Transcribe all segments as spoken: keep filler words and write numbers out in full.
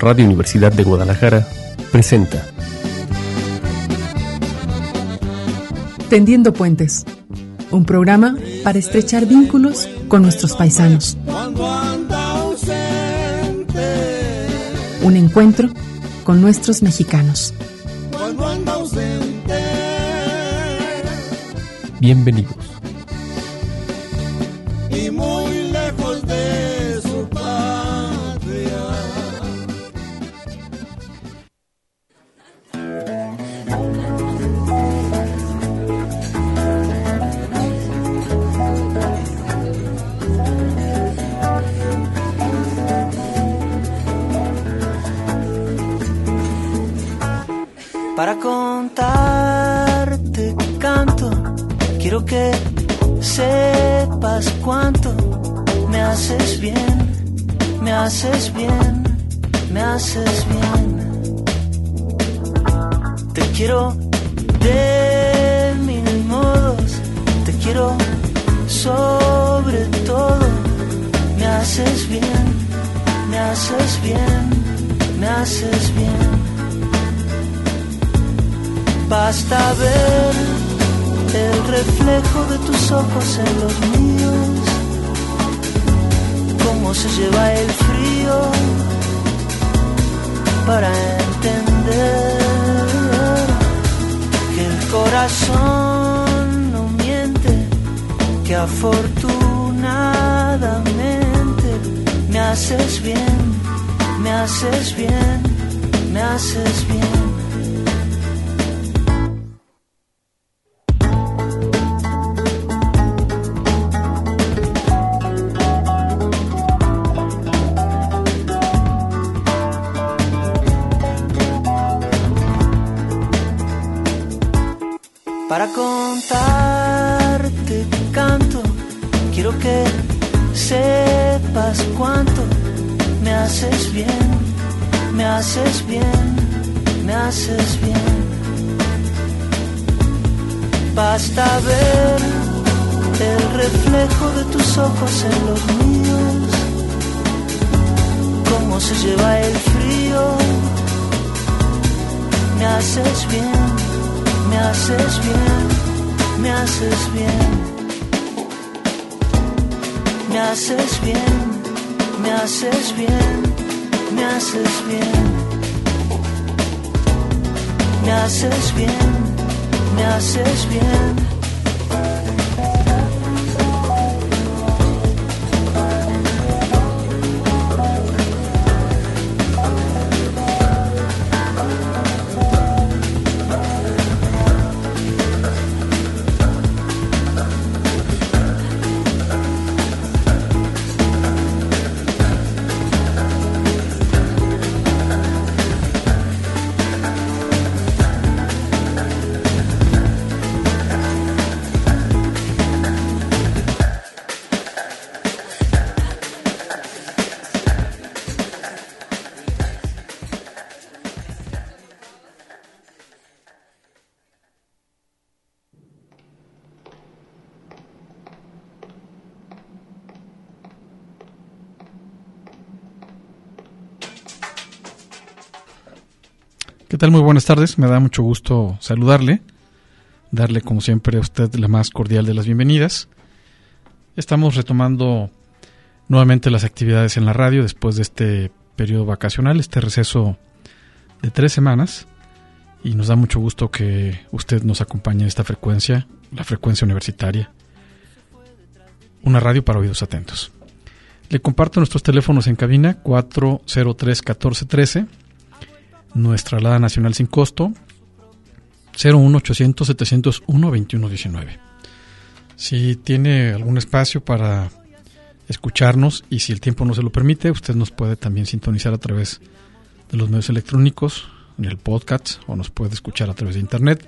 Radio Universidad de Guadalajara presenta Tendiendo Puentes, un programa para estrechar vínculos con nuestros paisanos. Un encuentro con nuestros mexicanos. Bienvenidos. Y muy lejos de su patria. Para contarte canto, quiero que sepas cuánto me haces bien, me haces bien, me haces bien. Te quiero de mil modos, te quiero sobre todo. Me haces bien, me haces bien, me haces bien. Basta ver el reflejo de tus ojos en los míos, cómo se lleva el frío para entender que el corazón no miente, que afortunadamente me haces bien, me haces bien, me haces bien. Para contarte canto, quiero que sepas cuánto me haces bien, me haces bien, me haces bien. Basta ver el reflejo de tus ojos en los míos, cómo se lleva el frío. Me haces bien, me haces bien, me haces bien. Me haces bien, me haces bien, me haces bien. Me haces bien, me haces bien. ¿Qué tal? Muy buenas tardes, me da mucho gusto saludarle, darle como siempre a usted la más cordial de las bienvenidas. Estamos retomando nuevamente las actividades en la radio después de este periodo vacacional, este receso de tres semanas, y nos da mucho gusto que usted nos acompañe en esta frecuencia, la frecuencia universitaria, una radio para oídos atentos. Le comparto nuestros teléfonos en cabina cuatro cero tres, uno cuatro uno tres, nuestra alada nacional sin costo cero uno ochocientos, setecientos uno, veintiuno diecinueve. Si tiene algún espacio para escucharnos y si el tiempo no se lo permite, usted nos puede también sintonizar a través de los medios electrónicos, en el podcast, o nos puede escuchar a través de internet.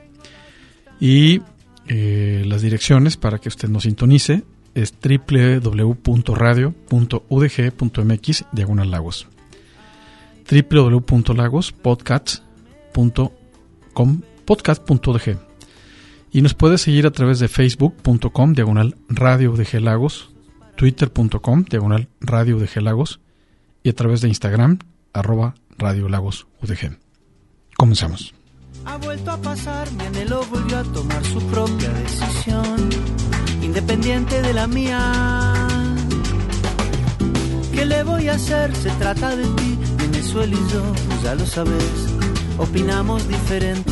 Y eh, las direcciones para que usted nos sintonice es doble u doble u doble u punto radio punto u d g punto m x diagonal lagos. doble u doble u doble u punto lagos podcast punto com podcast punto u d g. Y nos puede seguir a través de facebook punto com diagonal radio U D G Lagos, twitter punto com diagonal radio U D G Lagos, y a través de Instagram arroba Radio Lagos U D G. Comenzamos. Ha vuelto a pasar, mi anhelo volvió a tomar su propia decisión, independiente de la mía. ¿Qué le voy a hacer? Se trata de ti, Venezuela y yo, ya lo sabes, opinamos diferente.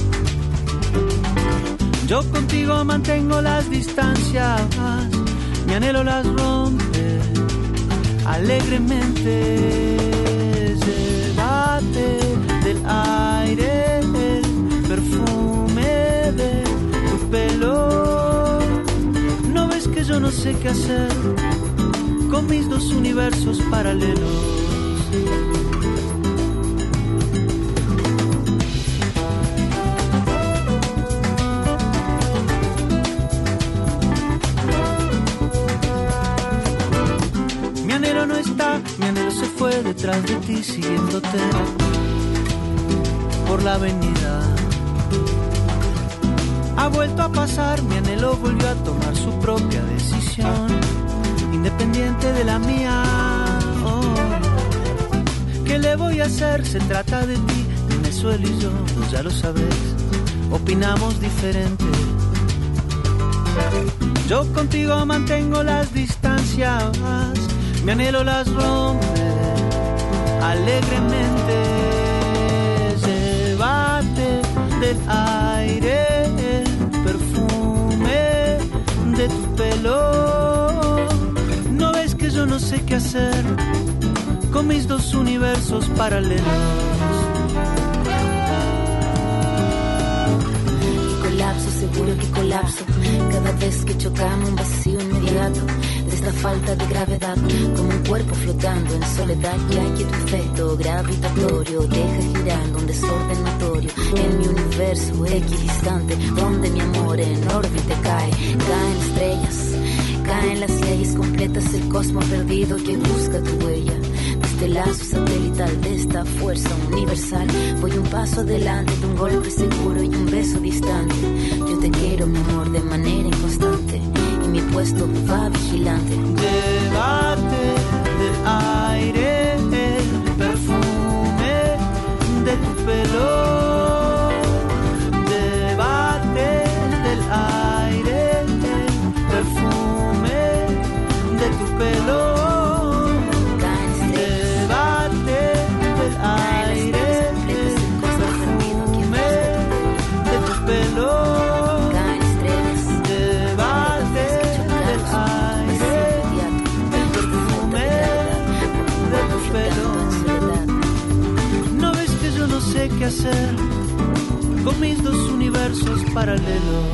Yo contigo mantengo las distancias, mi anhelo las rompe alegremente. Llévate del aire el perfume de tu pelo. ¿No ves que yo no sé qué hacer con mis dos universos paralelos? Mi anhelo no está, mi anhelo se fue detrás de ti, siguiéndote por la avenida. Ha vuelto a pasar, mi anhelo volvió a tomar su propia decisión, independiente de la mía. Oh. ¿Qué le voy a hacer? Se trata de ti, Venezuela y yo, ya lo sabes, opinamos diferente. Yo contigo mantengo las distancias, mi anhelo las rompe alegremente. Llévate del aire el perfume de tu pelo. ¿No ves que yo no sé qué hacer con mis dos universos paralelos? Que colapso, seguro que colapso. Cada vez que chocamos un vacío inmediato de esta falta de gravedad, como un cuerpo flotando en soledad. Ya que tu efecto gravitatorio deja girando un desorden notorio en mi universo equidistante, donde mi amor en órbita cae. Caen estrellas, caen las leyes completas, el cosmos perdido que busca tu huella. Este lazo satelital de esta fuerza universal, voy un paso adelante de un golpe seguro y un beso distante. Yo te quiero, mi amor, de manera inconstante, y mi puesto va vigilante. Llévate del aire el perfume de tu pelo. Llévate del aire el perfume de tu pelo. ¿Qué hacer con mis dos universos paralelos?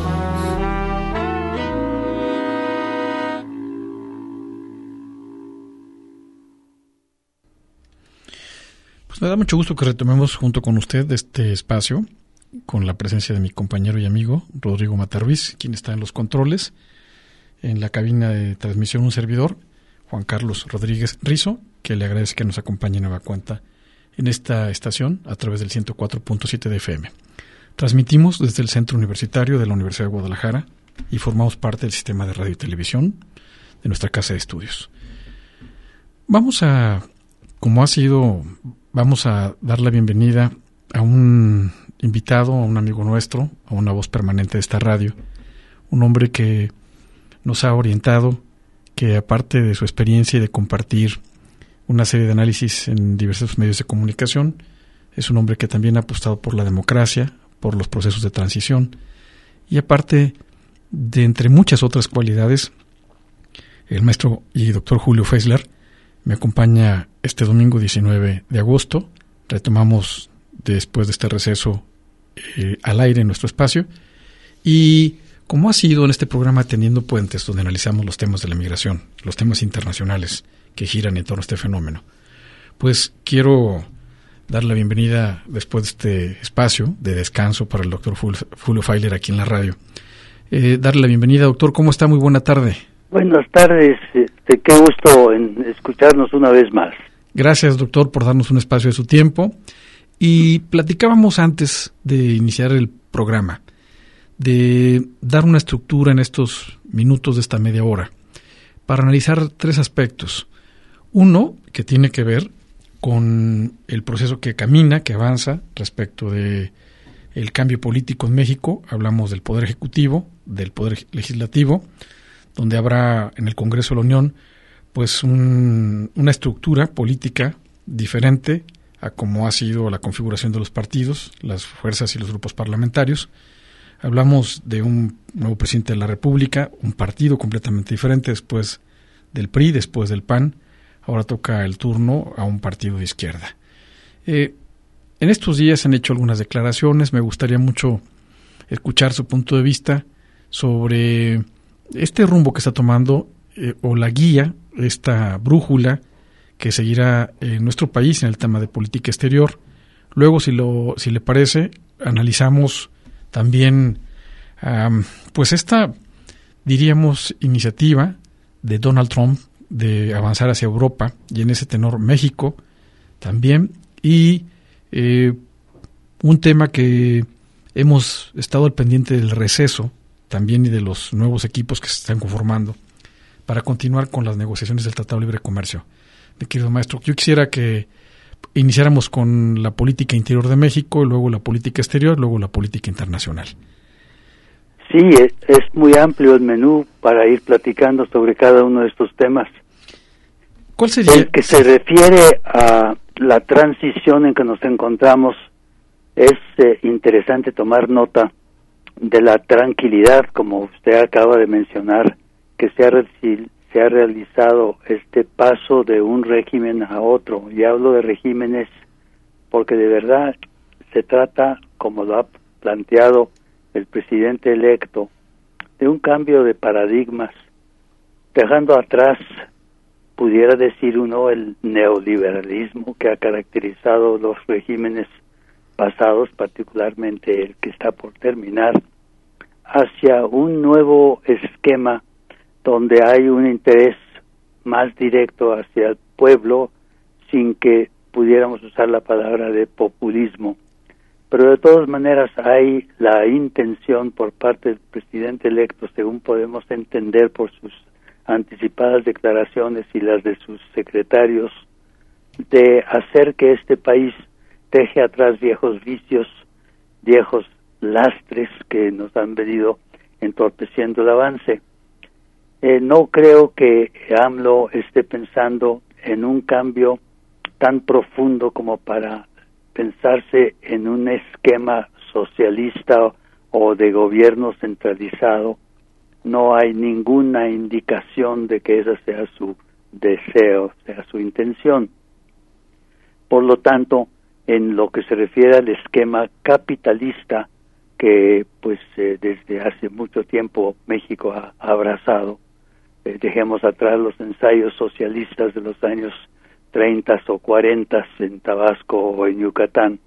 Pues me da mucho gusto que retomemos junto con usted este espacio, con la presencia de mi compañero y amigo Rodrigo Matarruiz, quien está en los controles, en la cabina de transmisión un servidor, Juan Carlos Rodríguez Rizo, que le agradece que nos acompañe en nueva cuenta en esta estación a través del ciento cuatro punto siete de F M. Transmitimos desde el Centro Universitario de la Universidad de Guadalajara y formamos parte del sistema de radio y televisión de nuestra casa de estudios. Vamos a, como ha sido, vamos a dar la bienvenida a un invitado, a un amigo nuestro, a una voz permanente de esta radio, un hombre que nos ha orientado, que aparte de su experiencia y de compartir una serie de análisis en diversos medios de comunicación, es un hombre que también ha apostado por la democracia, por los procesos de transición, y aparte de entre muchas otras cualidades, el maestro y doctor Julio Feisler me acompaña este domingo diecinueve de agosto. Retomamos después de este receso eh, al aire en nuestro espacio, y como ha sido en este programa Teniendo Puentes, donde analizamos los temas de la migración, los temas internacionales que giran en torno a este fenómeno, pues quiero dar la bienvenida después de este espacio de descanso para el doctor Julio Feisler aquí en la radio. Eh, darle la bienvenida, doctor. ¿Cómo está? Muy buena tarde. Buenas tardes. Este, qué gusto en escucharnos una vez más. Gracias, doctor, por darnos un espacio de su tiempo. Y platicábamos antes de iniciar el programa de dar una estructura en estos minutos de esta media hora para analizar tres aspectos. Uno, que tiene que ver con el proceso que camina, que avanza respecto de el cambio político en México. Hablamos del Poder Ejecutivo, del Poder Legislativo, donde habrá en el Congreso de la Unión pues un, una estructura política diferente a como ha sido la configuración de los partidos, las fuerzas y los grupos parlamentarios. Hablamos de un nuevo presidente de la República, un partido completamente diferente después del P R I, después del P A N. Ahora toca el turno a un partido de izquierda. Eh, en estos días han hecho algunas declaraciones. Me gustaría mucho escuchar su punto de vista sobre este rumbo que está tomando eh, o la guía, esta brújula que seguirá en nuestro país en el tema de política exterior. Luego, si lo, si le parece, analizamos también um, pues esta, diríamos, iniciativa de Donald Trump de avanzar hacia Europa, y en ese tenor México también, y eh, un tema que hemos estado al pendiente del receso también y de los nuevos equipos que se están conformando para continuar con las negociaciones del Tratado de Libre Comercio. Mi querido maestro, yo quisiera que iniciáramos con la política interior de México, luego la política exterior, luego la política internacional. Sí, es, es muy amplio el menú para ir platicando sobre cada uno de estos temas. ¿Cuál sería? El que se refiere a la transición en que nos encontramos, es eh, interesante tomar nota de la tranquilidad, como usted acaba de mencionar, que se ha, se ha realizado este paso de un régimen a otro. Y hablo de regímenes porque de verdad se trata, como lo ha planteado el presidente electo, de un cambio de paradigmas, dejando atrás, pudiera decir uno, el neoliberalismo que ha caracterizado los regímenes pasados, particularmente el que está por terminar, hacia un nuevo esquema donde hay un interés más directo hacia el pueblo, sin que pudiéramos usar la palabra de populismo. Pero de todas maneras hay la intención por parte del presidente electo, según podemos entender por sus anticipadas declaraciones y las de sus secretarios, de hacer que este país deje atrás viejos vicios, viejos lastres que nos han venido entorpeciendo el avance. Eh, no creo que AMLO esté pensando en un cambio tan profundo como para pensarse en un esquema socialista o de gobierno centralizado. No hay ninguna indicación de que esa sea su deseo, sea su intención. Por lo tanto, en lo que se refiere al esquema capitalista que pues eh, desde hace mucho tiempo México ha, ha abrazado, eh, dejemos atrás los ensayos socialistas de los años treinta o cuarenta en Tabasco o en Yucatán.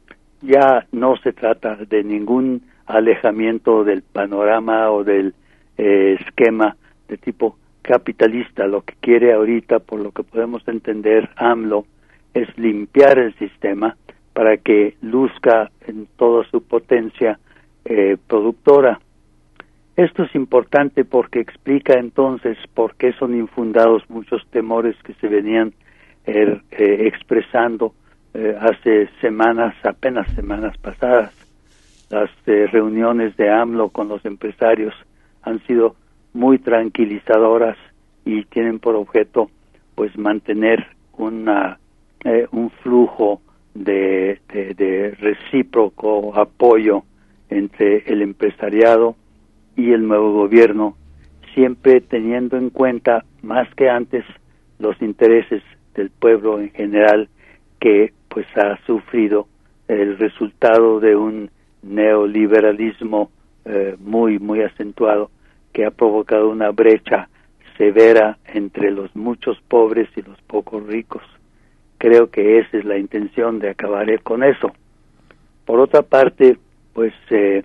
Ya no se trata de ningún alejamiento del panorama o del eh, esquema de tipo capitalista. Lo que quiere ahorita, por lo que podemos entender, AMLO, es limpiar el sistema para que luzca en toda su potencia eh, productora. Esto es importante porque explica entonces por qué son infundados muchos temores que se venían eh, eh, expresando eh, hace semanas, apenas semanas pasadas. Las eh, reuniones de AMLO con los empresarios han sido muy tranquilizadoras y tienen por objeto pues mantener una eh, un flujo de, de, de recíproco apoyo entre el empresariado y el nuevo gobierno, siempre teniendo en cuenta más que antes los intereses del pueblo en general, que pues ha sufrido el resultado de un neoliberalismo eh, muy muy acentuado, que ha provocado una brecha severa entre los muchos pobres y los pocos ricos. Creo que esa es la intención de acabar con eso. Por otra parte, pues eh,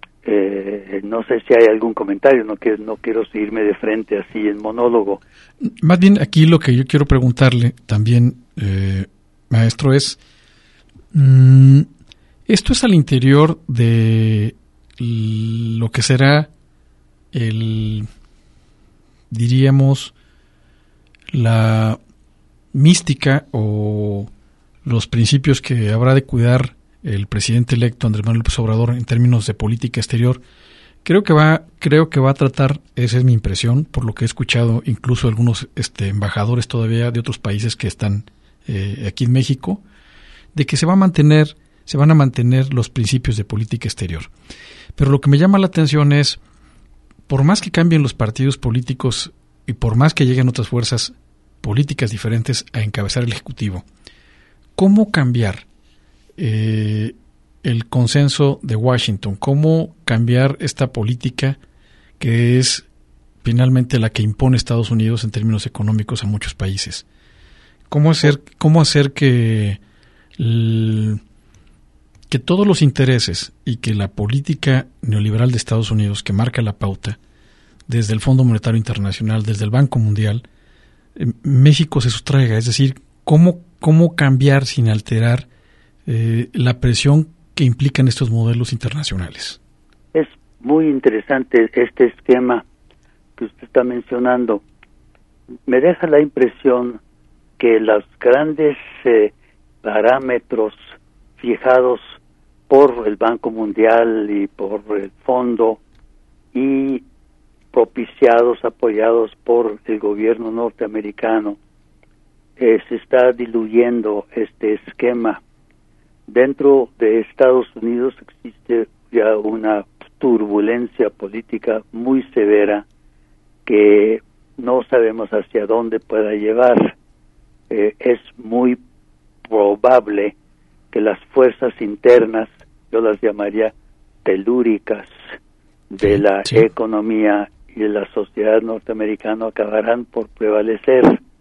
eh, no sé si hay algún comentario, no quiero, no quiero seguirme de frente así en monólogo. Más bien aquí lo que yo quiero preguntarle también, eh, maestro, es, mmm, ¿esto es al interior de lo que será el, diríamos, la mística o los principios que habrá de cuidar el presidente electo Andrés Manuel López Obrador en términos de política exterior, creo que va, creo que va a tratar, esa es mi impresión, por lo que he escuchado incluso algunos este, embajadores todavía de otros países que están eh, aquí en México, de que se va a mantener, se van a mantener los principios de política exterior. Pero lo que me llama la atención es, por más que cambien los partidos políticos y por más que lleguen otras fuerzas políticas diferentes a encabezar el Ejecutivo, ¿cómo cambiar eh, el consenso de Washington? ¿Cómo cambiar esta política que es finalmente la que impone Estados Unidos en términos económicos a muchos países? ¿Cómo hacer, cómo hacer que, el, que todos los intereses y que la política neoliberal de Estados Unidos, que marca la pauta desde el Fondo Monetario Internacional, desde el Banco Mundial, México se sustraiga? Es decir, ¿cómo, cómo cambiar sin alterar eh, la presión que implican estos modelos internacionales? Es muy interesante este esquema que usted está mencionando. Me deja la impresión que los grandes eh, parámetros fijados por el Banco Mundial y por el Fondo y propiciados, apoyados por el gobierno norteamericano, eh, se está diluyendo este esquema. Dentro de Estados Unidos existe ya una turbulencia política muy severa que no sabemos hacia dónde pueda llevar. Eh, es muy probable que las fuerzas internas, yo las llamaría telúricas, de la sí. economía y de la sociedad norteamericana acabarán por prevalecer,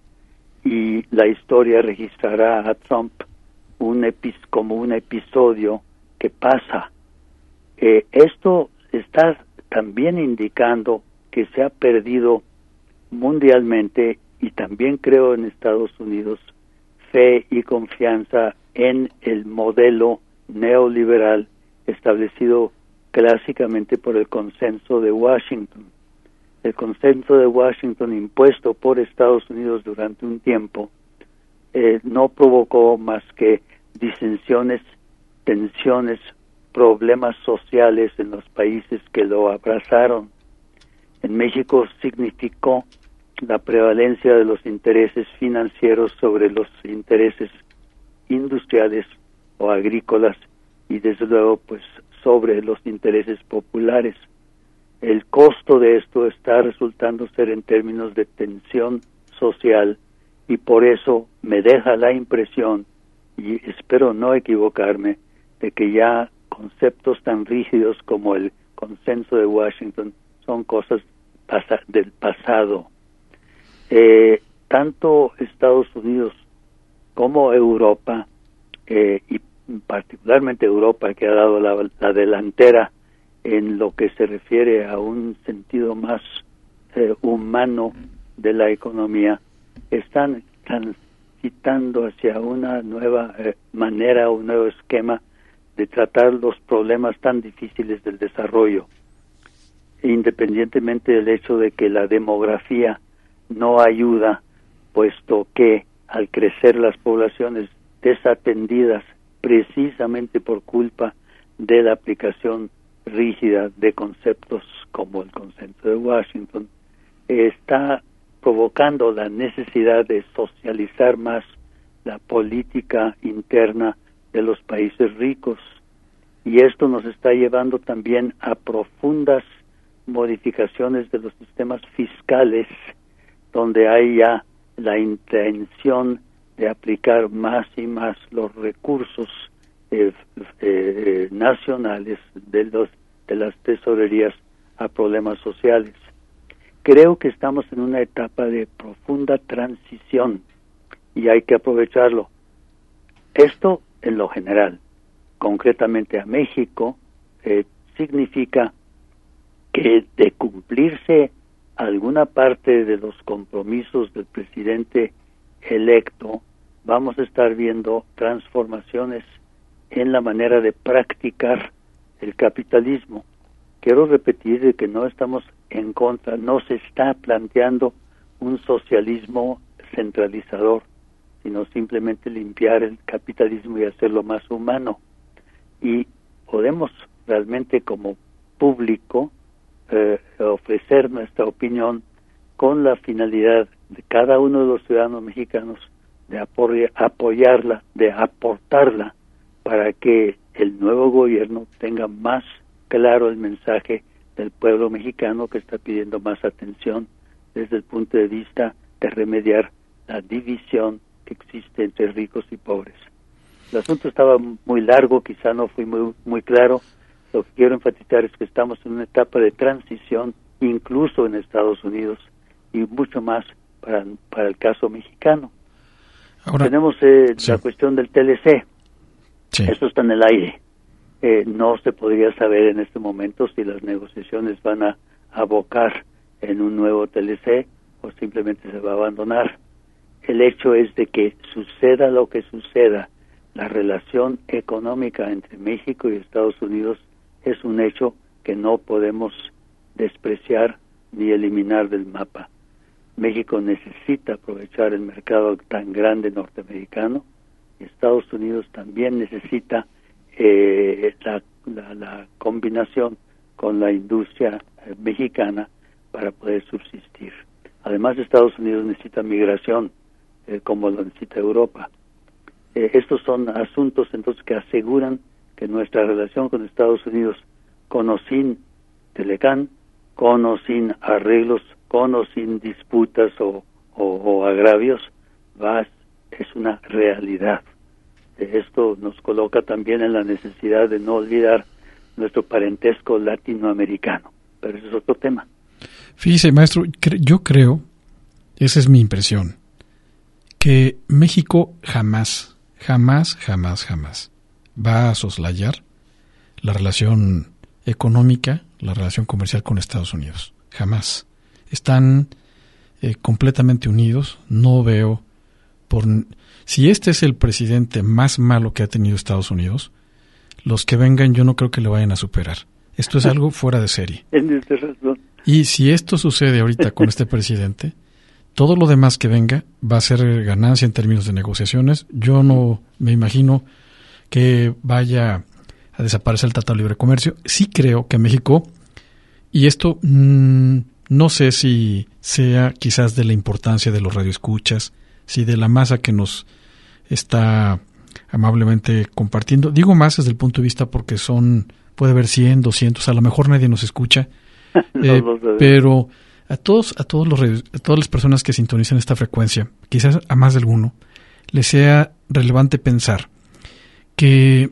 y la historia registrará a Trump un epi- como un episodio que pasa. Eh, esto está también indicando que se ha perdido mundialmente, y también creo en Estados Unidos, fe y confianza en el modelo neoliberal establecido clásicamente por el consenso de Washington. El consenso de Washington impuesto por Estados Unidos durante un tiempo eh, no provocó más que disensiones, tensiones, problemas sociales en los países que lo abrazaron. En México significó la prevalencia de los intereses financieros sobre los intereses industriales o agrícolas, y desde luego pues sobre los intereses populares. El costo de esto está resultando ser en términos de tensión social, y por eso me deja la impresión, y espero no equivocarme, de que ya conceptos tan rígidos como el consenso de Washington son cosas pasa- del pasado. Eh, tanto Estados Unidos como Europa, eh, y particularmente Europa, que ha dado la, la delantera en lo que se refiere a un sentido más eh, humano de la economía, están transitando hacia una nueva eh, manera, un nuevo esquema de tratar los problemas tan difíciles del desarrollo, independientemente del hecho de que la demografía no ayuda, puesto que al crecer las poblaciones desatendidas precisamente por culpa de la aplicación rígida de conceptos como el consenso de Washington, está provocando la necesidad de socializar más la política interna de los países ricos, y esto nos está llevando también a profundas modificaciones de los sistemas fiscales, donde hay ya la intención de aplicar más y más los recursos eh, eh, nacionales de los de las tesorerías a problemas sociales. Creo que estamos en una etapa de profunda transición y hay que aprovecharlo. Esto en lo general. Concretamente a México, eh, significa que de cumplirse alguna parte de los compromisos del presidente electo, vamos a estar viendo transformaciones en la manera de practicar el capitalismo. Quiero repetir de que no estamos en contra, no se está planteando un socialismo centralizador, sino simplemente limpiar el capitalismo y hacerlo más humano. Y podemos realmente como público eh, ofrecer nuestra opinión con la finalidad de cada uno de los ciudadanos mexicanos de apoy- apoyarla, de aportarla para que el nuevo gobierno tenga más claro el mensaje del pueblo mexicano que está pidiendo más atención desde el punto de vista de remediar la división que existe entre ricos y pobres. El asunto estaba muy largo, quizá no fui muy, muy claro. Lo que quiero enfatizar es que estamos en una etapa de transición, incluso en Estados Unidos, y mucho más para, para el caso mexicano. Ahora, tenemos eh, sí. la cuestión del T L C. Sí. Eso está en el aire. Eh, no se podría saber en este momento si las negociaciones van a abocar en un nuevo T L C o simplemente se va a abandonar. El hecho es de que suceda lo que suceda, la relación económica entre México y Estados Unidos es un hecho que no podemos despreciar ni eliminar del mapa. México necesita aprovechar el mercado tan grande norteamericano y Estados Unidos también necesita eh, la, la, la combinación con la industria eh, mexicana para poder subsistir. Además, Estados Unidos necesita migración, eh, como lo necesita Europa. Eh, estos son asuntos entonces que aseguran que nuestra relación con Estados Unidos, con o sin Telecán, con o sin arreglos, con o sin disputas o, o, o agravios, va, es una realidad. Eh, esto nos coloca también en la necesidad de no olvidar nuestro parentesco latinoamericano, pero ese es otro tema. Fíjese, maestro, yo creo, esa es mi impresión, que México jamás, jamás, jamás, jamás va a soslayar la relación económica, la relación comercial con Estados Unidos. Jamás. Están eh, completamente unidos. No veo por si este es el presidente más malo que ha tenido Estados Unidos, los que vengan yo no creo que le vayan a superar. Esto es algo fuera de serie. Y si esto sucede ahorita con este presidente, todo lo demás que venga va a ser ganancia en términos de negociaciones. Yo no me imagino que vaya a desaparecer el Tratado de Libre Comercio. Sí creo que México, y esto mmm, no sé si sea quizás de la importancia de los radioescuchas, si de la masa que nos está amablemente compartiendo. Digo más desde el punto de vista porque son, puede haber cien, doscientos, a lo mejor nadie nos escucha, eh, pero a todos, a todos los a todas las personas que sintonizan esta frecuencia, quizás a más de alguno, les sea relevante pensar que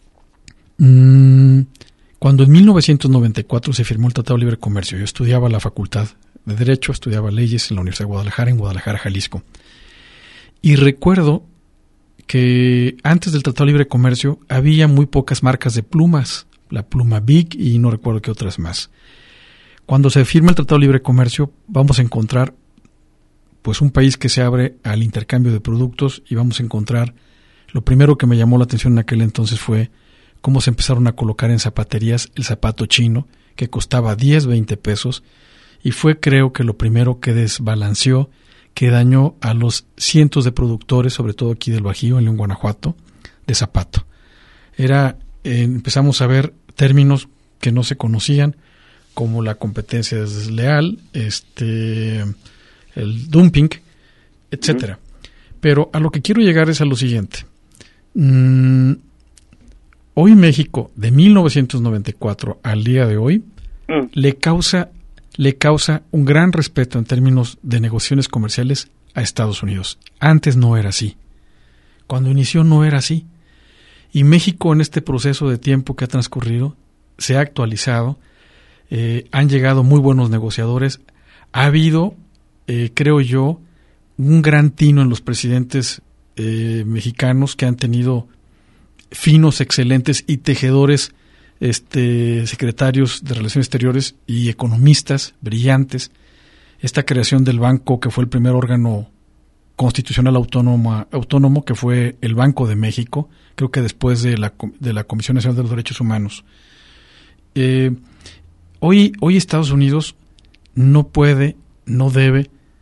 mmm, cuando en mil novecientos noventa y cuatro se firmó el Tratado de Libre Comercio, yo estudiaba la Facultad de Derecho, estudiaba leyes en la Universidad de Guadalajara, en Guadalajara, Jalisco, y recuerdo que antes del Tratado de Libre Comercio había muy pocas marcas de plumas, la pluma Big y no recuerdo qué otras más. Cuando se firma el Tratado de Libre Comercio vamos a encontrar pues un país que se abre al intercambio de productos y vamos a encontrar, lo primero que me llamó la atención en aquel entonces fue cómo se empezaron a colocar en zapaterías el zapato chino que costaba diez, veinte pesos y fue creo que lo primero que desbalanceó, que dañó a los cientos de productores, sobre todo aquí del Bajío, en León, Guanajuato, de zapato. Era, eh, empezamos a ver términos que no se conocían, como la competencia desleal, este, el dumping, etcétera. Uh-huh. Pero a lo que quiero llegar es a lo siguiente. Mm, hoy México, de mil novecientos noventa y cuatro al día de hoy, uh-huh. le causa le causa un gran respeto en términos de negociaciones comerciales a Estados Unidos. Antes no era así. Cuando inició no era así. Y México en este proceso de tiempo que ha transcurrido se ha actualizado, eh, han llegado muy buenos negociadores, ha habido, eh, creo yo, un gran tino en los presidentes eh, mexicanos que han tenido finos, excelentes y tejedores Este, secretarios de Relaciones Exteriores y economistas brillantes. Esta creación del banco, que fue el primer órgano constitucional autónomo, autónomo que fue el Banco de México, creo que después de la, de la Comisión Nacional de los Derechos Humanos. Eh, hoy, hoy Estados Unidos no puede, no debe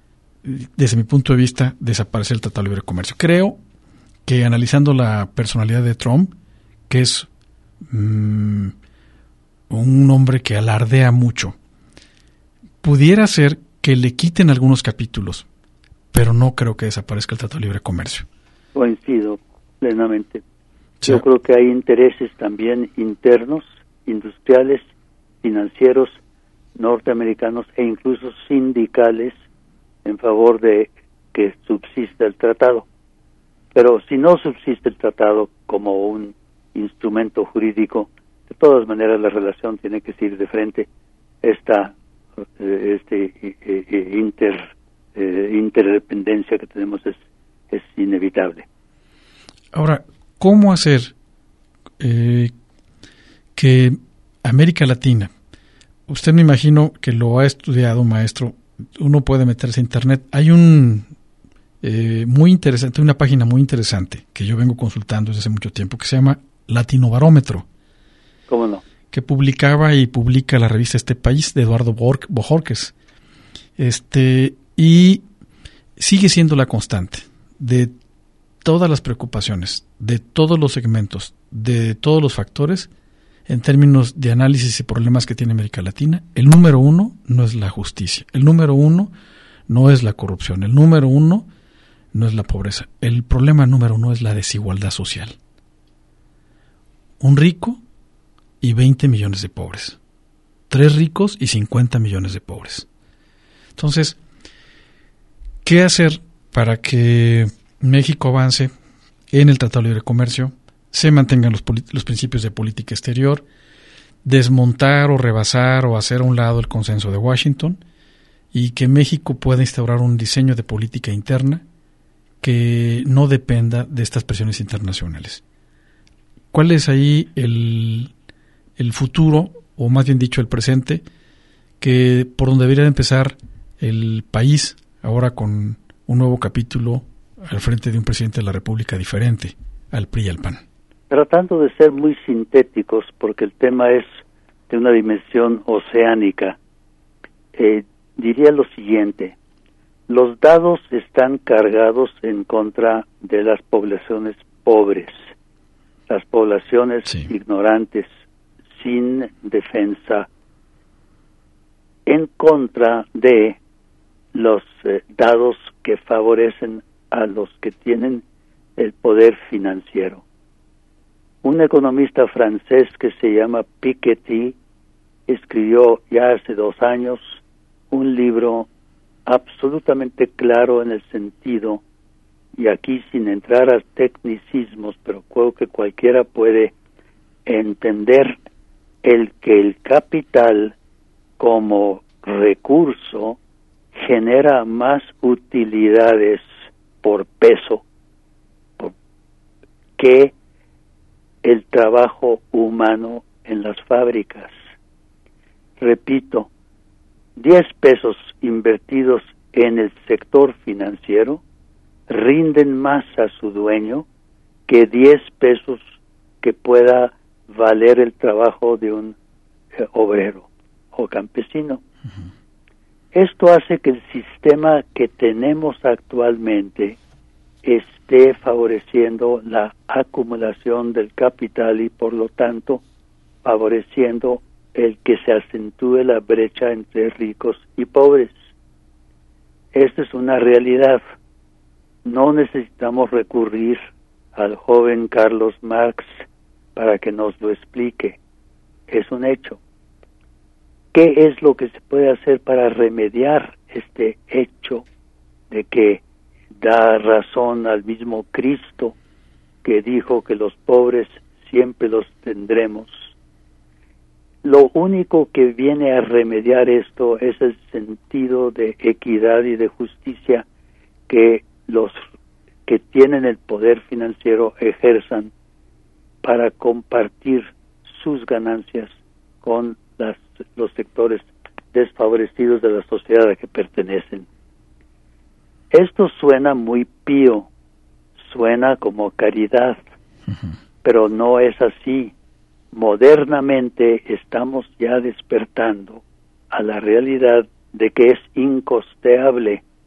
desde mi punto de vista, desaparecer el Tratado de Libre Comercio. Creo que analizando la personalidad de Trump, que es mmm, un hombre que alardea mucho, pudiera ser que le quiten algunos capítulos, pero no creo que desaparezca el Tratado de Libre Comercio. Coincido plenamente. Sí. Yo creo que hay intereses también internos, industriales, financieros, norteamericanos e incluso sindicales en favor de que subsista el tratado. Pero si no subsiste el tratado como un instrumento jurídico, de todas maneras la relación tiene que seguir de frente. Esta este eh, inter eh, interdependencia que tenemos es, es inevitable. Ahora, ¿cómo hacer eh, que América Latina, usted me imagino que lo ha estudiado, maestro, uno puede meterse a internet, hay un eh, muy interesante, una página muy interesante que yo vengo consultando desde hace mucho tiempo que se llama Latinobarómetro. ¿Cómo no? Que publicaba y publica la revista Este País de Eduardo Bojorquez. Este, y sigue siendo la constante de todas las preocupaciones, de todos los segmentos, de todos los factores, en términos de análisis y problemas que tiene América Latina. El número uno no es la justicia, el número uno no es la corrupción, el número uno no es la pobreza, el problema número uno es la desigualdad social. Un rico y veinte millones de pobres. Tres ricos y cincuenta millones de pobres. Entonces, ¿qué hacer para que México avance en el Tratado de Libre Comercio, se mantengan los, los principios de política exterior, desmontar o rebasar o hacer a un lado el consenso de Washington y que México pueda instaurar un diseño de política interna que no dependa de estas presiones internacionales? ¿Cuál es ahí el el futuro, o más bien dicho el presente, que por donde debería empezar el país ahora con un nuevo capítulo al frente de un presidente de la República diferente al P R I y al P A N? Tratando de ser muy sintéticos, porque el tema es de una dimensión oceánica, eh, diría lo siguiente: los dados están cargados en contra de las poblaciones pobres, las poblaciones sí. ignorantes, sin defensa, en contra de los eh, dados que favorecen a los que tienen el poder financiero. Un economista francés que se llama Piketty escribió ya hace dos años un libro absolutamente claro en el sentido, y aquí sin entrar a tecnicismos, pero creo que cualquiera puede entender el que el capital como recurso genera más utilidades por peso por, que el trabajo humano en las fábricas. Repito, diez pesos invertidos en el sector financiero rinden más a su dueño que diez pesos que pueda valer el trabajo de un eh, obrero o campesino. Uh-huh. Esto hace que el sistema que tenemos actualmente esté favoreciendo la acumulación del capital y por lo tanto favoreciendo el que se acentúe la brecha entre ricos y pobres. Esta es una realidad. No necesitamos recurrir al joven Carlos Marx para que nos lo explique. Es un hecho. ¿Qué es lo que se puede hacer para remediar este hecho de que da razón al mismo Cristo que dijo que los pobres siempre los tendremos? Lo único que viene a remediar esto es el sentido de equidad y de justicia que los que tienen el poder financiero ejerzan para compartir sus ganancias con las, los sectores desfavorecidos de la sociedad a que pertenecen. Esto suena muy pío, suena como caridad, uh-huh. pero no es así. Modernamente estamos ya despertando a la realidad de que es incosteable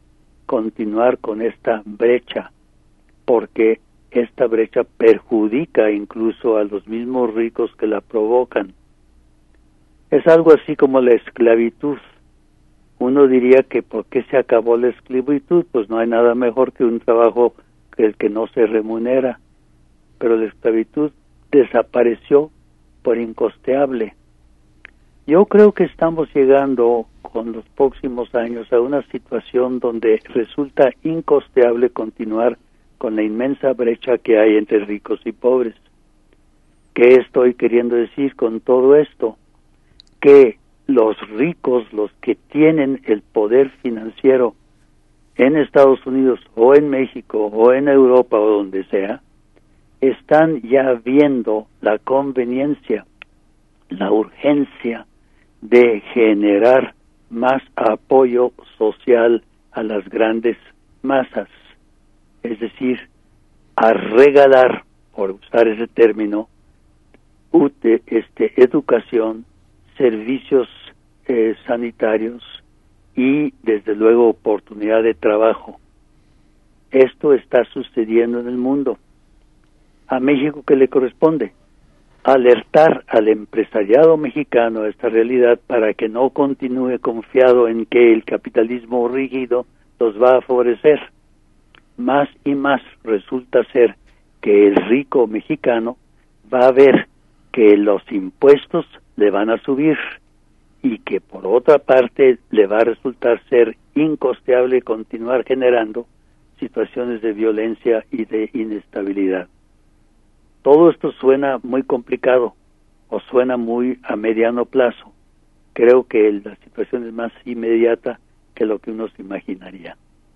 continuar con esta brecha, porque esta brecha perjudica incluso a los mismos ricos que la provocan. Es algo así como la esclavitud. Uno diría que ¿por qué se acabó la esclavitud? Pues no hay nada mejor que un trabajo que el que no se remunera. Pero la esclavitud desapareció por incosteable. Yo creo que estamos llegando con los próximos años a una situación donde resulta incosteable continuar con la inmensa brecha que hay entre ricos y pobres. ¿Qué estoy queriendo decir con todo esto? Que los ricos, los que tienen el poder financiero en Estados Unidos o en México o en Europa o donde sea, están ya viendo la conveniencia, la urgencia de generar más apoyo social a las grandes masas, es decir, a regalar, por usar ese término, ute, este, educación, servicios eh, sanitarios y, desde luego, oportunidad de trabajo. Esto está sucediendo en el mundo. A México, ¿qué le corresponde? Alertar al empresariado mexicano a esta realidad para que no continúe confiado en que el capitalismo rígido los va a favorecer. Más y más resulta ser que el rico mexicano va a ver que los impuestos le van a subir y que por otra parte le va a resultar ser incosteable continuar generando situaciones de violencia y de inestabilidad. Todo esto suena muy complicado o suena muy a mediano plazo. Creo que la situación es más inmediata que lo que uno se imaginaría.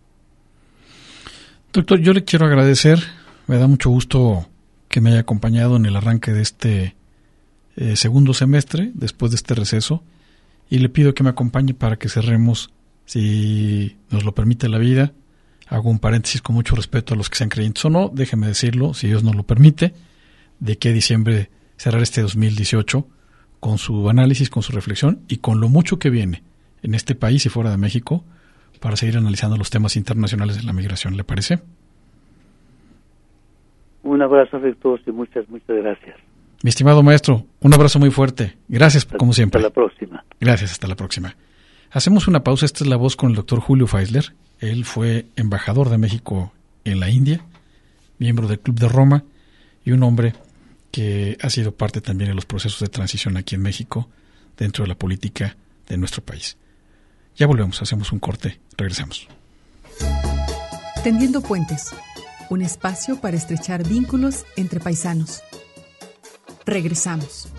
Doctor, yo le quiero agradecer, me da mucho gusto que me haya acompañado en el arranque de este eh, segundo semestre, después de este receso, y le pido que me acompañe para que cerremos, si nos lo permite la vida. Hago un paréntesis con mucho respeto a los que sean creyentes o no, déjeme decirlo, si Dios nos lo permite, de que diciembre cerrar este dos mil dieciocho con su análisis, con su reflexión y con lo mucho que viene en este país y fuera de México para seguir analizando los temas internacionales de la migración. ¿Le parece? Un abrazo afectuoso y muchas, muchas gracias. Mi estimado maestro, un abrazo muy fuerte. Gracias, como siempre. Hasta la próxima. Gracias, hasta la próxima. Hacemos una pausa. Esta es la voz con el doctor Julio Feisler. Él fue embajador de México en la India, miembro del Club de Roma y un hombre que ha sido parte también de los procesos de transición aquí en México dentro de la política de nuestro país. Ya volvemos, hacemos un corte, regresamos. Tendiendo Puentes, un espacio para estrechar vínculos entre paisanos. Regresamos.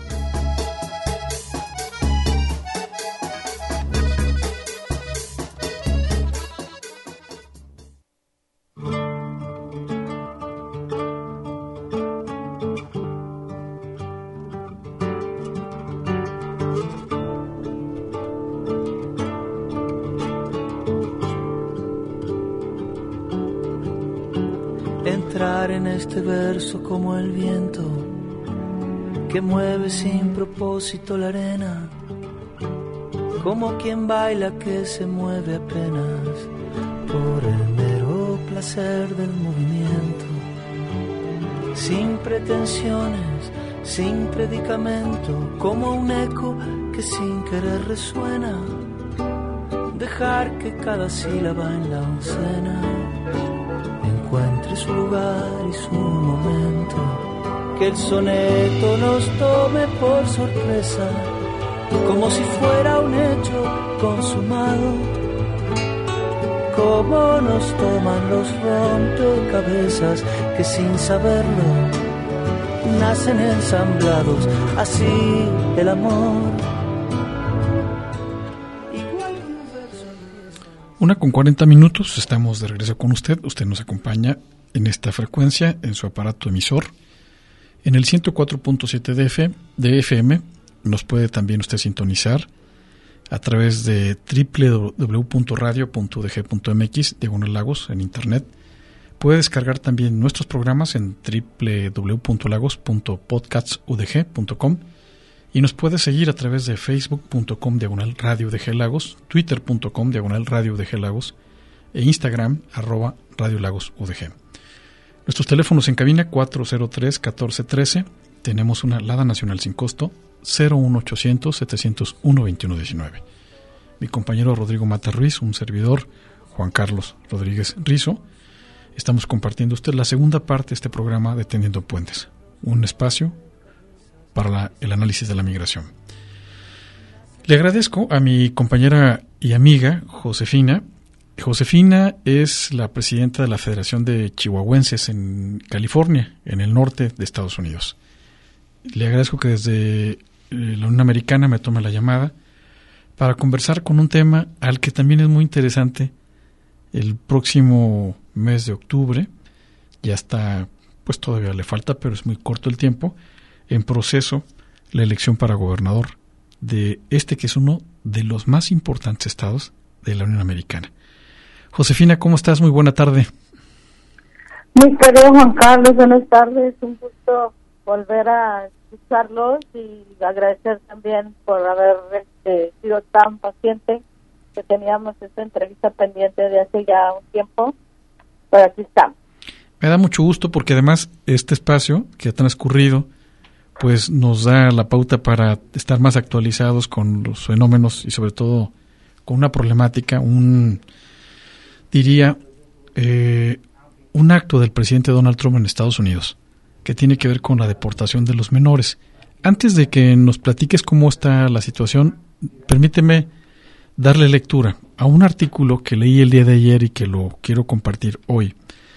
Entrar en este verso como el viento que mueve sin propósito la arena, como quien baila que se mueve apenas por el mero placer del movimiento, sin pretensiones, sin predicamento, como un eco que sin querer resuena, dejar que cada sílaba en la oncena encuentre su lugar y su momento, que el soneto nos tome por sorpresa, como si fuera un hecho consumado, como nos toman los rompecabezas que sin saberlo nacen ensamblados, así el amor. Una con cuarenta minutos, estamos de regreso con usted. Usted nos acompaña en esta frecuencia, en su aparato emisor, en el ciento cuatro punto siete de F M. Nos puede también usted sintonizar a través de doble u doble u doble u punto radio punto u d g punto m x, diagonal Lagos, en internet. Puede descargar también nuestros programas en doble u doble u doble u punto lagos punto podcasts u d g punto com. Y nos puede seguir a través de facebook punto com diagonal radio de G Lagos, twitter punto com diagonal radio de G Lagos e Instagram, arroba Radio Lagos U D G. Nuestros teléfonos en cabina cuatro cero tres, uno cuatro uno tres. Tenemos una Lada Nacional sin costo cero uno ochocientos, setecientos uno, veintiuno diecinueve. Mi compañero Rodrigo Mata Ruiz, un servidor, Juan Carlos Rodríguez Rizo. Estamos compartiendo usted la segunda parte de este programa de Tendiendo Puentes, un espacio para la, el análisis de la migración. Le agradezco a mi compañera y amiga Josefina. Josefina es la presidenta de la Federación de Chihuahuenses en California, en el norte de Estados Unidos. Le agradezco que desde eh, la Unión Americana me tome la llamada para conversar con un tema al que también es muy interesante. El próximo mes de octubre, ya está, pues todavía le falta, pero es muy corto el tiempo, en proceso la elección para gobernador de este que es uno de los más importantes estados de la Unión Americana. Josefina, ¿cómo estás? Muy buena tarde. Mi querido Juan Carlos, buenas tardes, un gusto volver a escucharlos y agradecer también por haber este, sido tan paciente, que teníamos esta entrevista pendiente de hace ya un tiempo, pero aquí estamos. Me da mucho gusto porque además este espacio que ha transcurrido pues nos da la pauta para estar más actualizados con los fenómenos y sobre todo con una problemática, un diría eh, un acto del presidente Donald Trump en Estados Unidos que tiene que ver con la deportación de los menores. Antes de que nos platiques cómo está la situación, permíteme darle lectura a un artículo que leí el día de ayer y que lo quiero compartir hoy.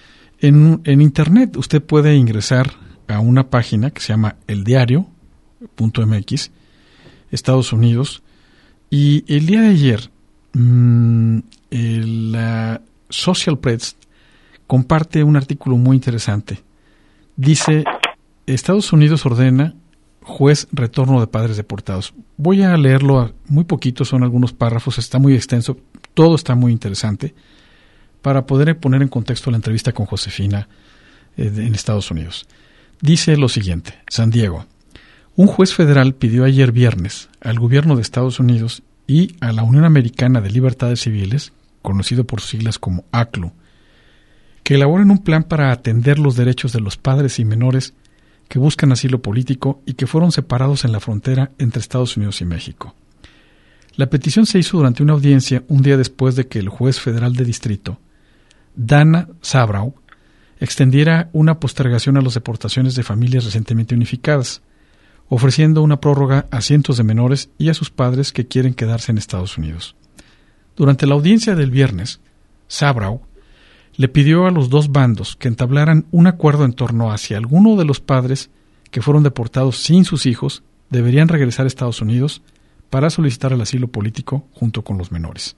En, en internet usted puede ingresar a una página que se llama el diario punto eme equis, Estados Unidos, y el día de ayer mmm, el, la Social Press comparte un artículo muy interesante. Dice, Estados Unidos ordena juez retorno de padres deportados. Voy a leerlo muy poquito, son algunos párrafos, está muy extenso, todo está muy interesante, para poder poner en contexto la entrevista con Josefina eh, en Estados Unidos. Dice lo siguiente, San Diego. Un juez federal pidió ayer viernes al gobierno de Estados Unidos y a la Unión Americana de Libertades Civiles, conocido por sus siglas como A C L U, que elaboren un plan para atender los derechos de los padres y menores que buscan asilo político y que fueron separados en la frontera entre Estados Unidos y México. La petición se hizo durante una audiencia un día después de que el juez federal de distrito, Dana Sabrau, extendiera una postergación a las deportaciones de familias recientemente unificadas, ofreciendo una prórroga a cientos de menores y a sus padres que quieren quedarse en Estados Unidos. Durante la audiencia del viernes, Sabrau le pidió a los dos bandos que entablaran un acuerdo en torno a si alguno de los padres que fueron deportados sin sus hijos deberían regresar a Estados Unidos para solicitar el asilo político junto con los menores.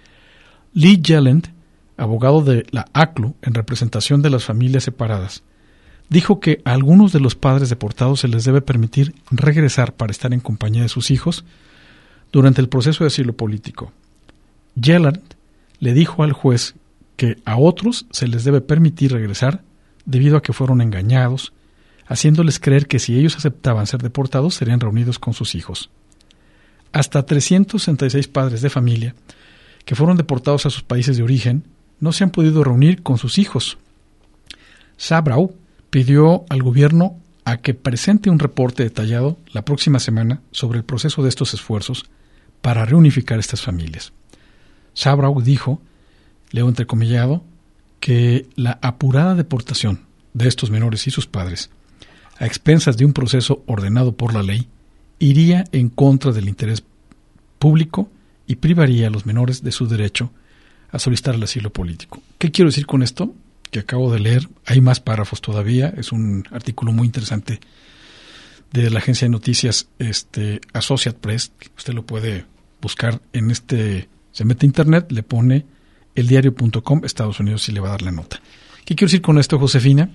Lee Jelland, abogado de la A C L U en representación de las familias separadas, dijo que a algunos de los padres deportados se les debe permitir regresar para estar en compañía de sus hijos durante el proceso de asilo político. Jelland le dijo al juez que a otros se les debe permitir regresar debido a que fueron engañados, haciéndoles creer que si ellos aceptaban ser deportados serían reunidos con sus hijos. Hasta trescientos sesenta y seis padres de familia que fueron deportados a sus países de origen no se han podido reunir con sus hijos. Sabrau pidió al gobierno a que presente un reporte detallado la próxima semana sobre el proceso de estos esfuerzos para reunificar estas familias. Sabrau dijo, leo entrecomillado, que la apurada deportación de estos menores y sus padres, a expensas de un proceso ordenado por la ley, iría en contra del interés público y privaría a los menores de su derecho a solicitar el asilo político. ¿Qué quiero decir con esto? Que acabo de leer, hay más párrafos todavía, es un artículo muy interesante de la agencia de noticias este, Associated Press, usted lo puede buscar en este, se mete a internet, le pone el diario punto com, Estados Unidos, y le va a dar la nota. ¿Qué quiero decir con esto, Josefina?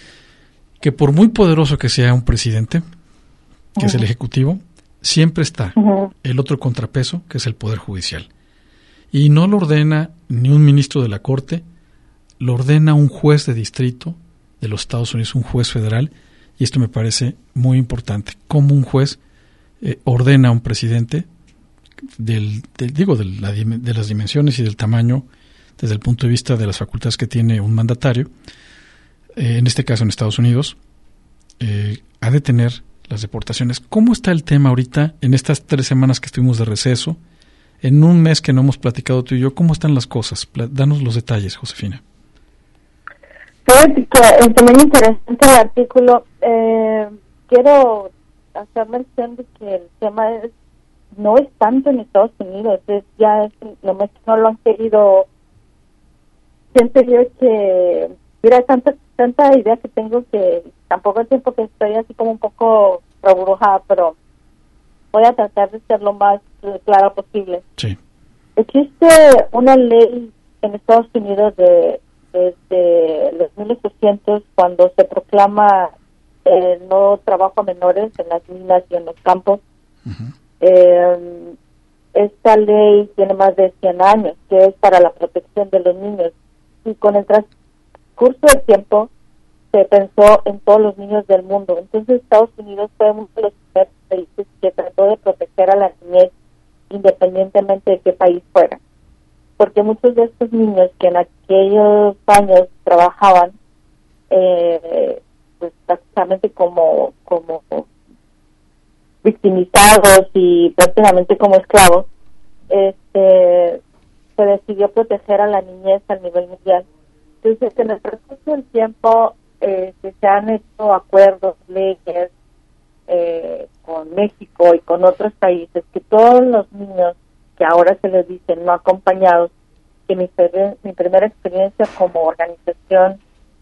Que por muy poderoso que sea un presidente, que uh-huh. es el Ejecutivo, siempre está uh-huh. el otro contrapeso, que es el Poder Judicial. Y no lo ordena ni un ministro de la Corte, lo ordena un juez de distrito de los Estados Unidos, un juez federal, y esto me parece muy importante. Cómo un juez eh, ordena a un presidente del, del digo de, la, de las dimensiones y del tamaño desde el punto de vista de las facultades que tiene un mandatario, eh, en este caso en Estados Unidos, eh, ha de tener las deportaciones. ¿Cómo está el tema ahorita en estas tres semanas que estuvimos de receso? En un mes que no hemos platicado tú y yo, ¿cómo están las cosas? Danos los detalles, Josefina. Fíjate que es también interesante el artículo. Eh, quiero hacer mención de que el tema es no es tanto en Estados Unidos, es ya es, lo más que no lo han querido. Siento yo que, mira, tanta, tanta idea que tengo que tampoco el tiempo que estoy así como un poco reburujada, pero voy a tratar de ser lo más clara posible. Sí. Existe una ley en Estados Unidos de desde los mil ochocientos, cuando se proclama el no trabajo a menores en las minas y en los campos. Uh-huh. Eh, esta ley tiene más de cien años, que es para la protección de los niños. Y con el transcurso del tiempo se pensó en todos los niños del mundo. Entonces Estados Unidos fue uno de los primeros países que trató de proteger a la niñez independientemente de qué país fuera. Porque muchos de estos niños que en aquellos años trabajaban, eh, pues prácticamente como, como victimizados y prácticamente como esclavos, este, se decidió proteger a la niñez a nivel mundial. Entonces, en el transcurso del tiempo, eh, se han hecho acuerdos, leyes eh, con México y con otros países, que todos los niños que ahora se les dicen no acompañados, que mi, mi primera experiencia como organización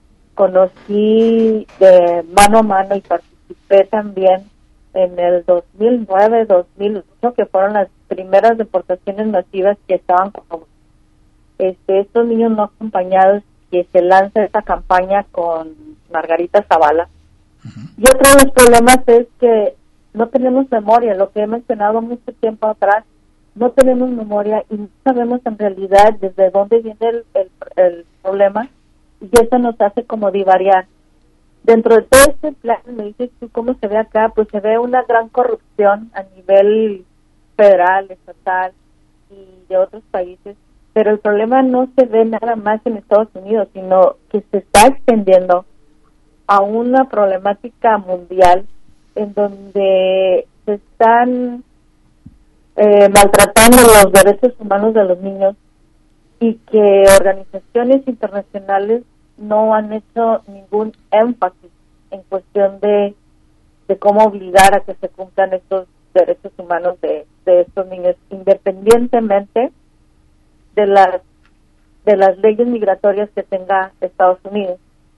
conocí de mano a mano y participé también en el dos mil nueve, dos mil ocho, que fueron las primeras deportaciones masivas que estaban como este, estos niños no acompañados, que se lanza esta campaña con Margarita Zavala. Uh-huh. Y otro de los problemas es que no tenemos memoria, lo que he mencionado mucho tiempo atrás. No tenemos memoria y no sabemos en realidad desde dónde viene el, el, el problema, y eso nos hace como divariar. Dentro de todo este plan, me dices tú cómo se ve acá, pues se ve una gran corrupción a nivel federal, estatal y de otros países, pero el problema no se ve nada más en Estados Unidos, sino que se está extendiendo a una problemática mundial en donde se están Eh, maltratando los derechos humanos de los niños, y que organizaciones internacionales no han hecho ningún énfasis en cuestión de, de cómo obligar a que se cumplan estos derechos humanos de, de estos niños, independientemente de las de las leyes migratorias que tenga Estados Unidos.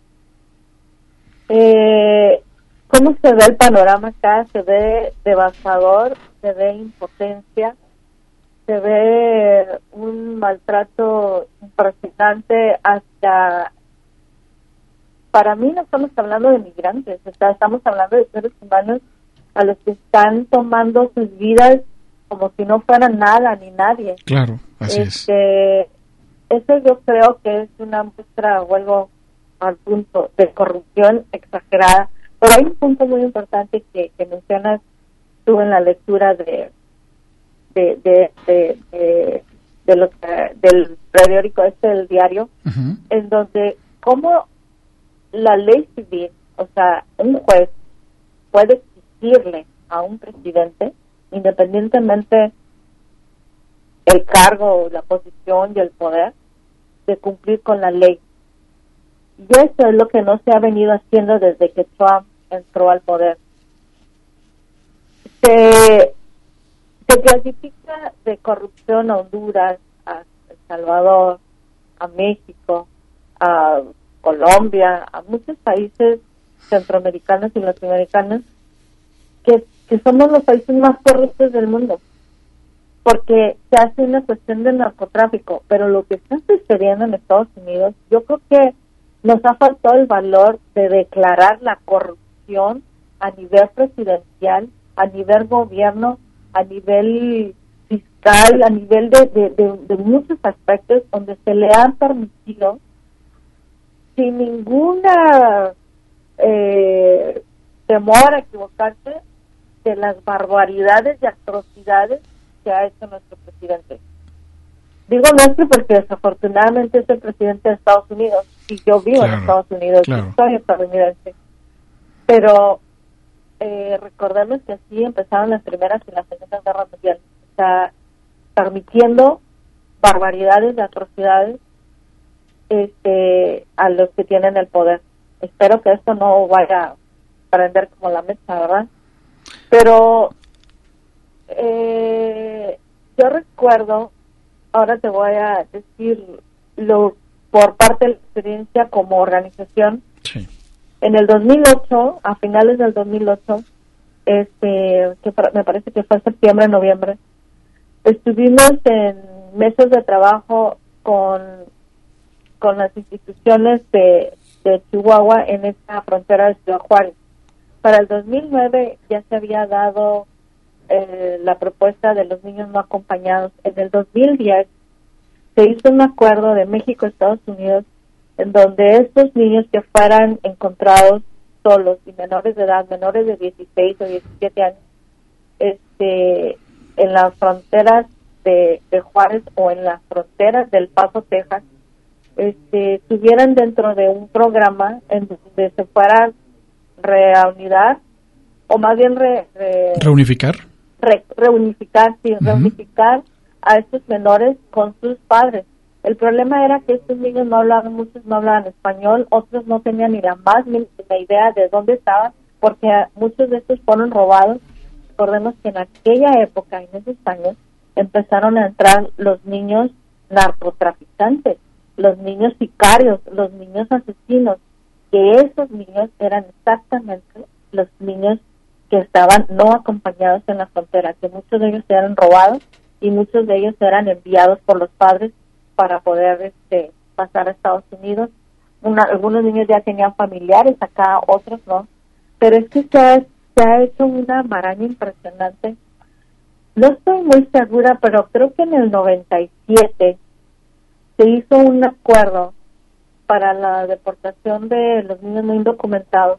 Eh, ¿Cómo se ve el panorama acá? Se ve devastador, se ve impotencia, se ve un maltrato impresionante hasta... Para mí no estamos hablando de migrantes, o sea, estamos hablando de seres humanos a los que están tomando sus vidas como si no fueran nada ni nadie. Claro, así este, es. Eso yo creo que es una muestra, vuelvo al punto, de corrupción exagerada. Pero hay un punto muy importante que, que mencionas tú en la lectura de de de de, de, de lo que, del periódico este del diario, uh-huh. en donde cómo la ley civil, o sea, un juez puede exigirle a un presidente, independientemente el cargo, la posición y el poder, de cumplir con la ley. Y eso es lo que no se ha venido haciendo desde que Trump entró al poder. Se, se clasifica de corrupción a Honduras, a El Salvador, a México, a Colombia, a muchos países centroamericanos y latinoamericanos, que, que somos los países más corruptos del mundo, porque se hace una cuestión de narcotráfico. Pero lo que está sucediendo en Estados Unidos, yo creo que nos ha faltado el valor de declarar la corrupción a nivel presidencial, a nivel gobierno, a nivel fiscal, a nivel de, de, de, de muchos aspectos donde se le han permitido, sin ninguna eh, temor a equivocarse, de las barbaridades y atrocidades que ha hecho nuestro presidente. digo nuestro porque desafortunadamente es el presidente de Estados Unidos y yo vivo claro, en Estados Unidos, claro. y soy estadounidense. Pero eh, recordemos que así empezaron las primeras y las segundas guerras mundiales, o sea, permitiendo barbaridades y atrocidades este, a los que tienen el poder. Espero que esto no vaya a prender como la mecha, ¿verdad? Pero eh, yo recuerdo, ahora te voy a decir lo por parte de la experiencia como organización. Sí. En el dos mil ocho, a finales del dos mil ocho, este, que me parece que fue septiembre, noviembre, estuvimos en mesas de trabajo con con las instituciones de, de Chihuahua en esta frontera de Ciudad Juárez. Para el dos mil nueve ya se había dado eh, la propuesta de los niños no acompañados. En el dos mil diez se hizo un acuerdo de México Estados Unidos en donde estos niños que fueran encontrados solos y menores de edad, menores de dieciséis o diecisiete años, este, en las fronteras de, de Juárez o en las fronteras del Paso, Texas, este, estuvieran dentro de un programa en donde se fueran reunidad o más bien re, re, reunificar re, reunificar sí, uh-huh. reunificar a estos menores con sus padres. El problema era que estos niños no hablaban, muchos no hablaban español, otros no tenían ni la más mínima idea de dónde estaban, porque muchos de estos fueron robados. Recordemos que en aquella época, en esos años, empezaron a entrar los niños narcotraficantes, los niños sicarios, los niños asesinos, que esos niños eran exactamente los niños que estaban no acompañados en la frontera, que muchos de ellos eran robados y muchos de ellos eran enviados por los padres para poder este, pasar a Estados Unidos. Una, algunos niños ya tenían familiares acá, otros no, pero es que se ha, se ha hecho una maraña impresionante. No estoy muy segura, pero creo que en el noventa y siete se hizo un acuerdo para la deportación de los niños no indocumentados,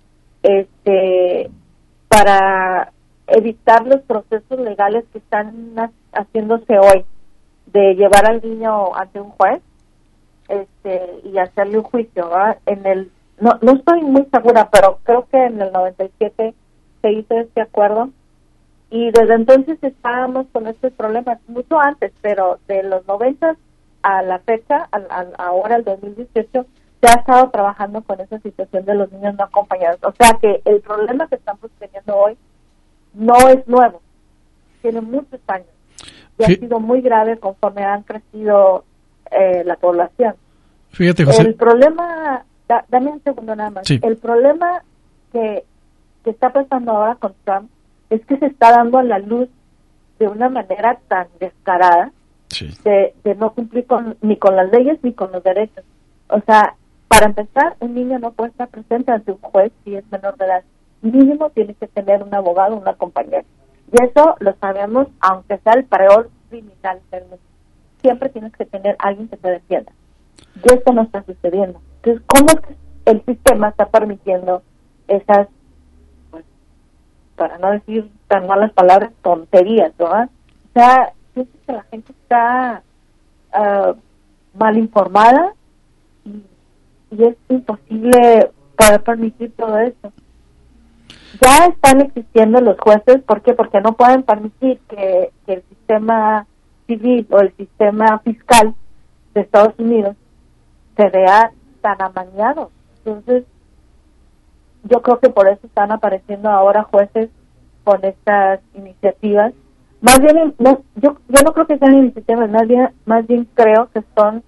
este, para evitar los procesos legales que están haciéndose hoy, de llevar al niño ante un juez este y hacerle un juicio, ¿verdad? En el no no estoy muy segura, pero creo que en el noventa y siete se hizo este acuerdo y desde entonces estábamos con estos problemas mucho antes, pero de los noventa a la fecha, a, a, ahora el dos mil dieciocho, se ha estado trabajando con esa situación de los niños no acompañados. O sea que el problema que estamos teniendo hoy no es nuevo, tiene muchos años y sí. ha sido muy grave conforme han crecido eh, la población. Fíjate, José. El problema, da, dame un segundo nada más, sí. el problema que, que está pasando ahora con Trump es que se está dando a la luz de una manera tan descarada sí. de, de no cumplir con, ni con las leyes ni con los derechos. O sea, para empezar, un niño no puede estar presente ante un juez si es menor de edad. Mínimo tiene que tener un abogado, un acompañante. Y eso lo sabemos, aunque sea el peor criminal del mundo. Siempre tienes que tener alguien que te defienda. Y esto no está sucediendo. Entonces, ¿cómo es que el sistema está permitiendo esas, pues, para no decir tan malas palabras, tonterías, ¿verdad? O sea, pienso que la gente está uh, mal informada y, y es imposible poder permitir todo esto. Ya están existiendo los jueces, ¿por qué? Porque no pueden permitir que, que el sistema civil o el sistema fiscal de Estados Unidos se vea tan amañado. Entonces, yo creo que por eso están apareciendo ahora jueces con estas iniciativas. Más bien, no, yo yo no creo que sean iniciativas, más bien, más bien creo que son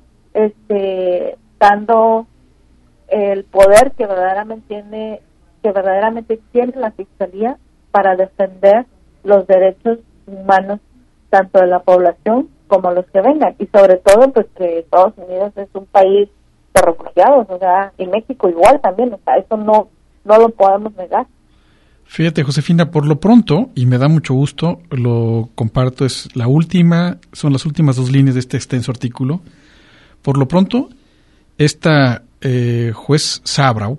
este dando el poder que verdaderamente tiene que verdaderamente tiene la Fiscalía para defender los derechos humanos tanto de la población como los que vengan, y sobre todo pues que Estados Unidos es un país de refugiados, o sea, y México igual también, o sea, eso no no lo podemos negar. Fíjate, Josefina, por lo pronto, y me da mucho gusto, lo comparto, es la última, son las últimas dos líneas de este extenso artículo. Por lo pronto, esta eh, juez Sabraw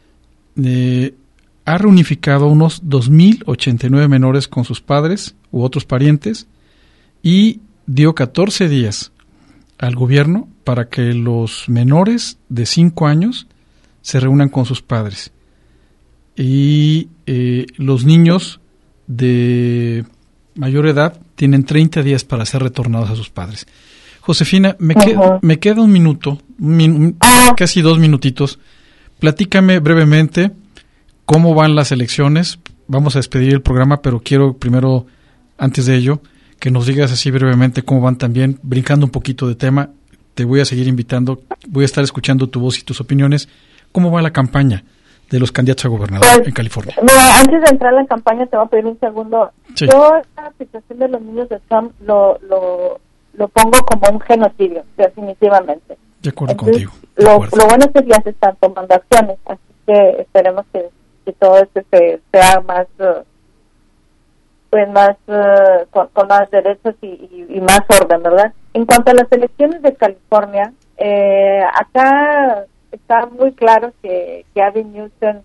eh, ha reunificado unos dos mil ochenta y nueve menores con sus padres u otros parientes y dio catorce días al gobierno para que los menores de cinco años se reúnan con sus padres y eh, los niños de mayor edad tienen treinta días para ser retornados a sus padres. Josefina, me, uh-huh. que, me queda un minuto, un min, casi dos minutitos. Platícame brevemente cómo van las elecciones. Vamos a despedir el programa, pero quiero primero, antes de ello, que nos digas así brevemente cómo van también, brincando un poquito de tema. Te voy a seguir invitando, voy a estar escuchando tu voz y tus opiniones. ¿Cómo va la campaña de los candidatos a gobernador pues, en California? Mira, antes de entrar a la campaña te voy a pedir un segundo. Sí. Yo esta situación de los niños de Trump lo, lo, lo pongo como un genocidio, definitivamente. De acuerdo Entonces, contigo. De lo, acuerdo. lo bueno es que ya se están tomando acciones, así que esperemos que, que todo esto se, sea más, uh, pues más, uh, con, con más derechos y, y, y más orden, ¿verdad? En cuanto a las elecciones de California, eh, acá está muy claro que Gavin Newsom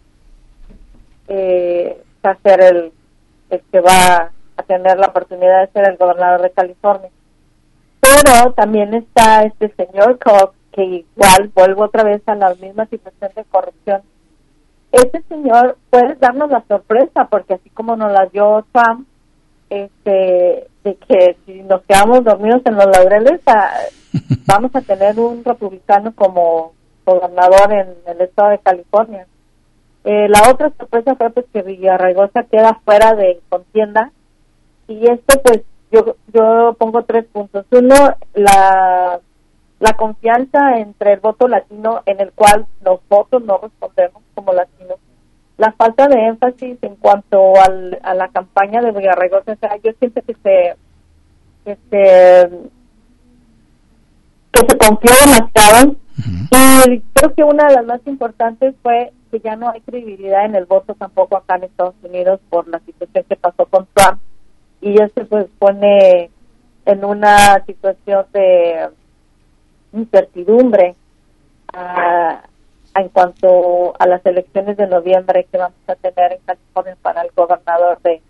eh, va a ser el, el que va a tener la oportunidad de ser el gobernador de California. Pero también está este señor Cox, que igual vuelvo otra vez a la misma situación de corrupción. Ese señor puede darnos la sorpresa, porque así como nos la dio Trump, este, de que si nos quedamos dormidos en los laureles, a, vamos a tener un republicano como gobernador en el estado de California. Eh, la otra sorpresa fue pues que Villarraigosa queda fuera de contienda, y esto pues yo yo pongo tres puntos. Uno, la la confianza entre el voto latino, en el cual los votos no respondemos como latinos. La falta de énfasis en cuanto al, a la campaña de Villarraigosa. O sea, yo siento que se que se, que se confió demasiado. Uh-huh. Y creo que una de las más importantes fue que ya no hay credibilidad en el voto tampoco acá en Estados Unidos por la situación que pasó con Trump, y eso pues pone en una situación de incertidumbre a, a en cuanto a las elecciones de noviembre que vamos a tener en California para el gobernador de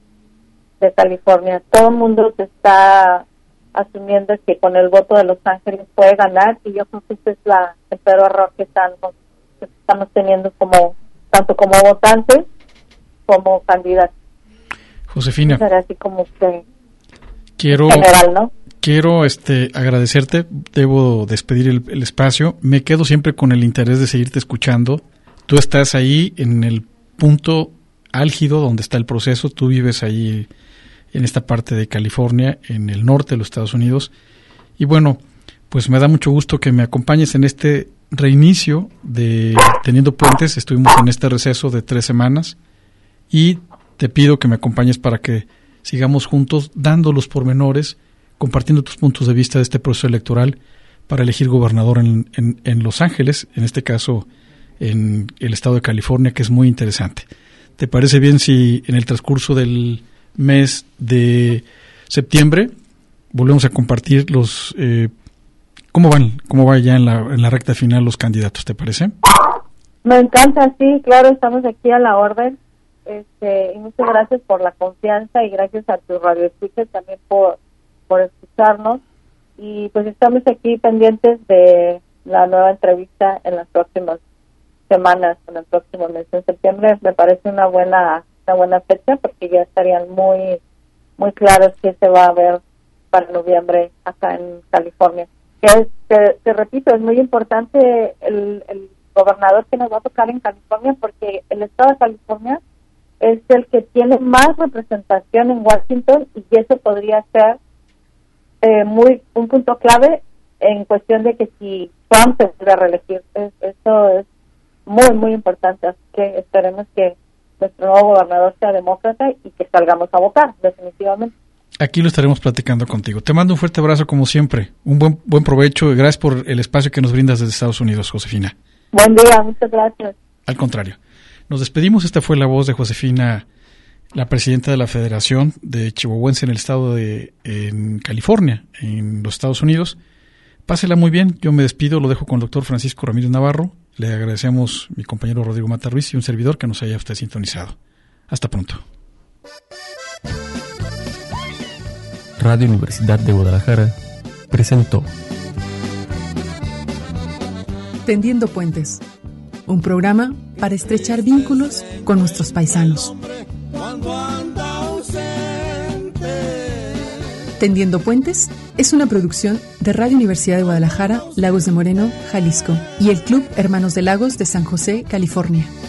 de California. Todo el mundo se está asumiendo que con el voto de Los Ángeles puede ganar, y yo creo que ese es la, el peor error que, están, que estamos teniendo como tanto como votantes como candidatos. Josefina, será así como que quiero general, ¿no? Quiero este agradecerte, debo despedir el, el espacio. Me quedo siempre con el interés de seguirte escuchando. Tú estás ahí en el punto álgido donde está el proceso, tú vives ahí en esta parte de California, en el norte de los Estados Unidos. Y bueno, pues me da mucho gusto que me acompañes en este reinicio de Teniendo Puentes. Estuvimos en este receso de tres semanas y te pido que me acompañes para que sigamos juntos dando los pormenores, compartiendo tus puntos de vista de este proceso electoral para elegir gobernador en, en, en Los Ángeles, en este caso en el estado de California, que es muy interesante. ¿Te parece bien si en el transcurso del mes de septiembre volvemos a compartir los eh, cómo van, cómo va ya en la, en la recta final los candidatos? ¿Te parece? Me encanta, sí, claro, estamos aquí a la orden. Este, y muchas gracias por la confianza y gracias a tu radio escucha también por, por escucharnos, y pues estamos aquí pendientes de la nueva entrevista en las próximas semanas, en el próximo mes. En septiembre me parece una buena una buena fecha, porque ya estarían muy muy claros qué se va a ver para noviembre acá en California. Que es, te, te repito, es muy importante el, el gobernador que nos va a tocar en California, porque el estado de California es el que tiene más representación en Washington, y eso podría ser eh, muy un punto clave en cuestión de que si Trump se puede reelegir. Es, eso es muy, muy importante. Así que esperemos que nuestro nuevo gobernador sea demócrata y que salgamos a votar, definitivamente. Aquí lo estaremos platicando contigo. Te mando un fuerte abrazo como siempre. Un buen buen provecho y gracias por el espacio que nos brindas desde Estados Unidos, Josefina. Buen día, muchas gracias. Al contrario. Nos despedimos. Esta fue la voz de Josefina, la presidenta de la Federación de Chihuahuense en el estado de en California, en los Estados Unidos. Pásela muy bien. Yo me despido, lo dejo con el doctor Francisco Ramírez Navarro. Le agradecemos mi compañero Rodrigo Mata Ruiz y un servidor que nos haya usted sintonizado. Hasta pronto. Radio Universidad de Guadalajara presentó Tendiendo Puentes, un programa para estrechar vínculos con nuestros paisanos. Tendiendo Puentes es una producción de Radio Universidad de Guadalajara, Lagos de Moreno, Jalisco, y el Club Hermanos de Lagos de San José, California.